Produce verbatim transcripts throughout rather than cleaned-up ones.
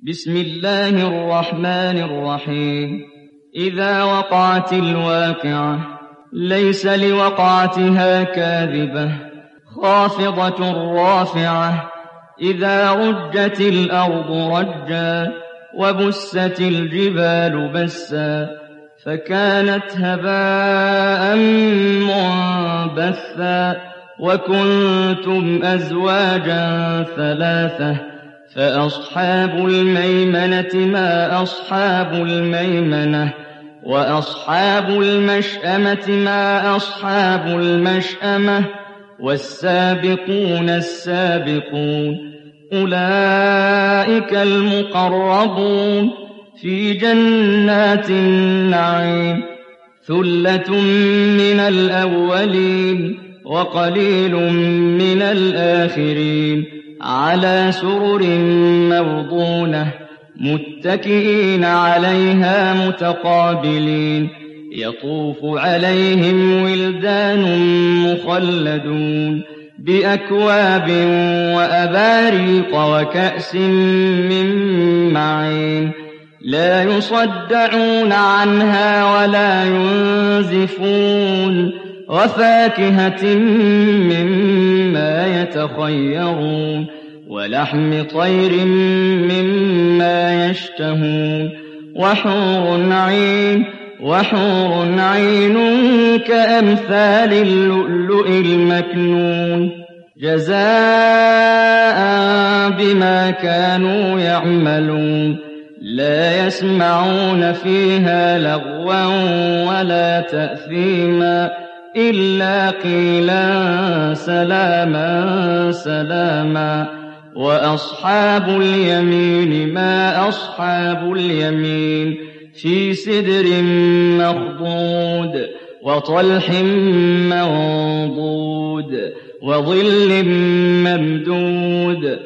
بسم الله الرحمن الرحيم إذا وقعت الواقعة ليس لوقعتها كاذبة خافضة رافعة إذا رجت الأرض رجا وبست الجبال بسا فكانت هباء منبثا وكنتم أزواجا ثلاثة فأصحاب الميمنة ما أصحاب الميمنة وأصحاب المشأمة ما أصحاب المشأمة والسابقون السابقون أولئك المقربون في جنات النعيم ثلة من الأولين وقليل من الآخرين على سرر موضونة متكئين عليها متقابلين يطوف عليهم ولدان مخلدون بأكواب وأباريق وكأس من معين لا يصدعون عنها ولا ينزفون وفاكهة مما يتخيرون ولحم طير مما يشتهون وحور عين وحور عين كأمثال اللؤلؤ المكنون جزاء بما كانوا يعملون لا يسمعون فيها لغوا ولا تأثيما إلا قيلا سلاما سلاما وأصحاب اليمين ما أصحاب اليمين في سدر مخضود وطلح منضود وظل ممدود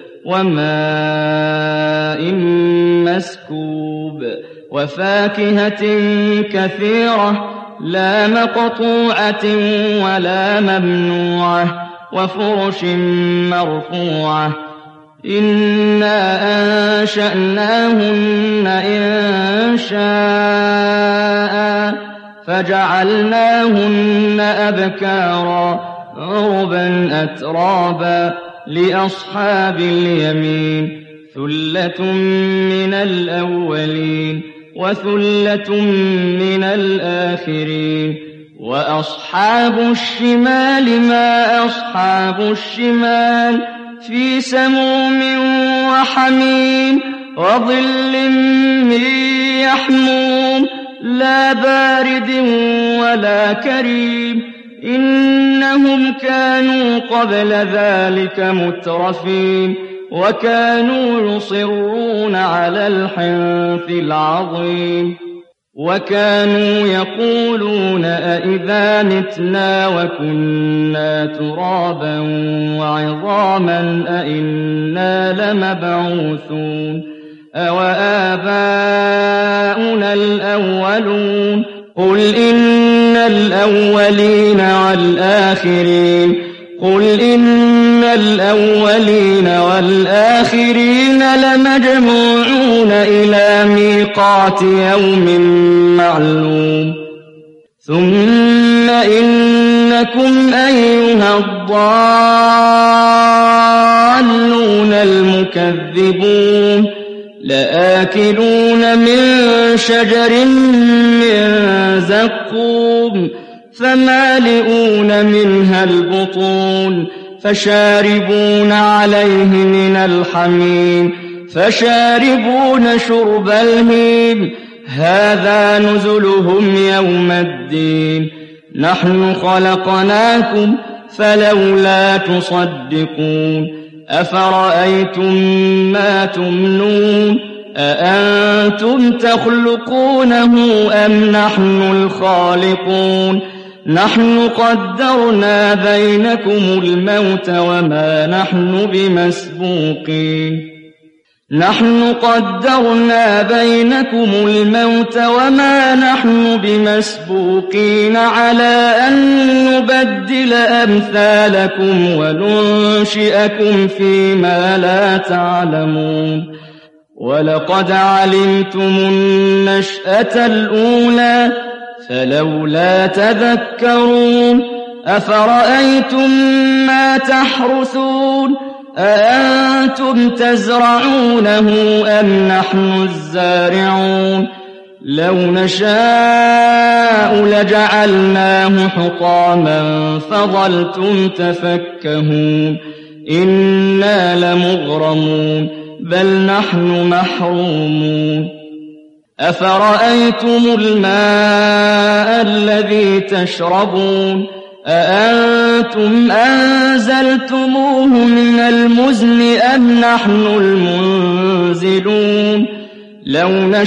وماء مسكوب وفاكهة كثيرة لا مقطوعة ولا ممنوعة وفرش مرفوعة إنا أنشأناهن إنشاء فجعلناهن أبكارا عربا أترابا لأصحاب اليمين ثلة من الأولين وثلة من الآخرين وأصحاب الشمال ما أصحاب الشمال في سموم وحميم وظل من يحموم لا بارد ولا كريم إنهم كانوا قبل ذلك مترفين وكانوا يصرون على الحنث العظيم وكانوا يقولون أئذا متنا وكنا ترابا وعظاما أئنا لمبعوثون أوآباؤنا الأولون قل إن الأولين والآخرين قل إن الأولين والآخرين لمجموعون إلى ميقات يوم معلوم ثم إنكم أيها الضالون المكذبون لآكلون من شجر من زقوم فمالئون منها البطون فشاربون عليه من الحميم فشاربون شرب الهيم هذا نزلهم يوم الدين نحن خلقناكم فلولا تصدقون أفرأيتم ما تمنون أأنتم تخلقونه أم نحن الخالقون نحن قدرنا بينكم الموت وما نحن بمسبوقين نحن قدرنا بينكم الموت وما نحن بمسبوقين على أن نبدل أمثالكم وننشئكم فيما لا تعلمون وَلَقَدْ عَلِمْتُمُ النَّشْأَةَ الْأُولَىٰ فَلَوْلَا تَذَكَّرُونَ أَفَرَأَيْتُم مَّا تَحْرُثُونَ أَأَنتُمْ تَزْرَعُونَهُ أَمْ نَحْنُ الزَّارِعُونَ لَوْ نَشَاءُ لَجَعَلْنَاهُ حُطَامًا فَظَلْتُمْ تَفَكَّهُونَ إِنَّا لَمُغْرَمُونَ بَلْ نَحْنُ مَحْرُومُونَ أَفَرَأَيْتُمُ الْمَاءَ الَّذِي تَشْرَبُونَ أَأَنتُمْ أَنزَلْتُمُوهُ مِنَ الْمُزْنِ أَمْ نَحْنُ الْمُنزِلُونَ لَوْ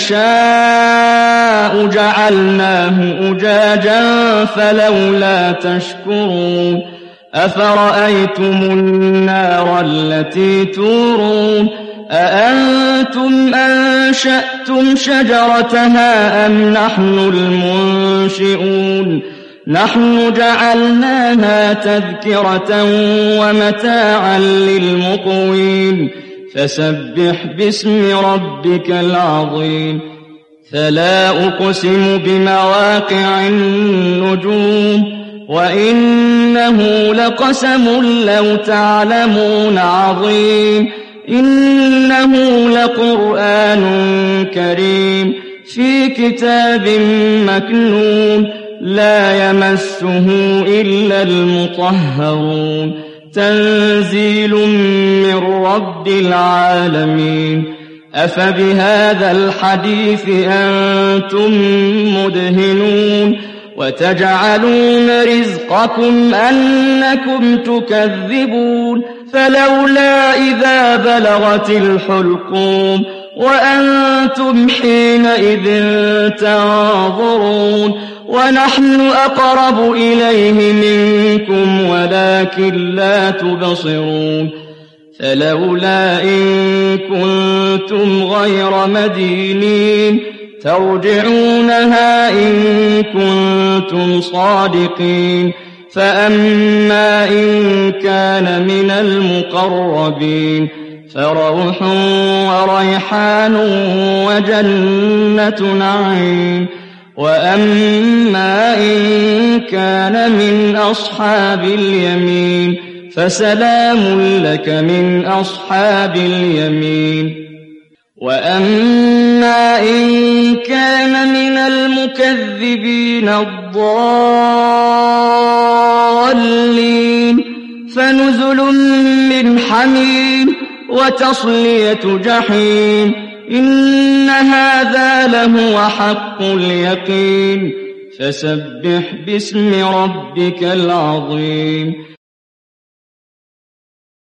نَشَاءُ جَعَلْنَاهُ أُجَاجًا فَلَوْلَا تَشْكُرُونَ أَفَرَأَيْتُمُ النَّارَ الَّتِي تُورُونَ أَأَنتُمْ أَنشَأْتُمْ شَجَرَتَهَا أَمْ نَحْنُ الْمُنشِئُونَ نَحْنُ جَعَلْنَاهَا تَذْكِرَةً وَمَتَاعًا لِّلْمُقْوِينَ فَسَبِّحْ بِاسْمِ رَبِّكَ الْعَظِيمِ فَلَا أُقْسِمُ بِمَوَاقِعِ النُّجُومِ وَإِنَّهُ لَقَسَمٌ لَّوْ تَعْلَمُونَ عَظِيمٌ إِنَّهُ لَقُرْآنٌ كَرِيمٌ فِي كِتَابٍ مَّكْنُونٍ لَّا يَمَسُّهُ إِلَّا الْمُطَهَّرُونَ تَنزِيلٌ مِّن رَّبِّ الْعَالَمِينَ أَفَبِهَٰذَا الْحَدِيثِ أَنتُم مُّدْهِنُونَ وَتَجْعَلُونَ رِزْقَكُمْ أَنَّكُمْ تُكَذِّبُونَ فَلَوْلَا إِذَا بَلَغَتِ الْحُلْقُومَ وَأَنتُمْ حِينَئِذٍ تَنظُرُونَ وَنَحْنُ أَقْرَبُ إِلَيْهِ مِنكُمْ وَلَٰكِن لَّا تُبْصِرُونَ فَلَوْلَا إِن كُنتُمْ غَيْرَ مَدِينِينَ تَرْجِعُونَهَا إِن كُنتُمْ صَادِقِينَ فَأَمَّا إِن كَانَ مِنَ الْمُقَرَّبِينَ فَرَوْحٌ وَرَيْحَانٌ وَجَنَّتُ نَعِيمٍ وَأَمَّا إِن كَانَ مِنْ أَصْحَابِ الْيَمِينِ فَسَلَامٌ لَّكَ مِنْ أَصْحَابِ الْيَمِينِ وَأَمَّا إِن كَانَ مِنَ الْمُكَذِّبِينَ الضَّالِّينَ فَنُزُلٌ مِّنْ حَمِيمٍ وَتَصْلِيَةُ جَحِيمٍ إِنَّ هَٰذَا لَهُوَ حَقُّ الْيَقِينِ فَسَبِّحْ بِاسْمِ رَبِّكَ الْعَظِيمِ